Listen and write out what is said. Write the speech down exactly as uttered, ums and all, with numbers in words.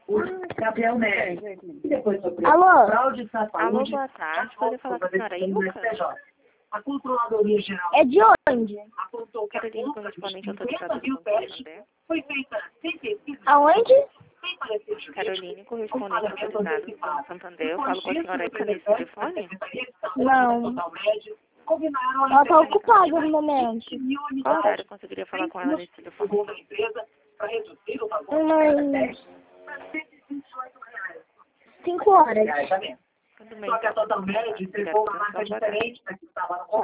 o Gabriel Neves. E depois sobre Alô? fraude da Alô, saúde. boa tarde. Pode falar com a senhora Ilka? A Controladoria Geral É de onde? apontou que a Carolina, compra de correspondente ao cinquenta Tratado mil do testes Santander. foi feita sem pesquisa, Aonde? sem parecer jurídico. Caroline, correspondente ao Tratado do Santander. Eu falo com a senhora Ilka nesse telefone? Não. Ela tá ocupada no momento. Qual horário eu conseguiria falar com ela nesse telefone? Umas cinco horas. Tudo bem, Só que a então. Total Média entregou uma marca diferente da que estava no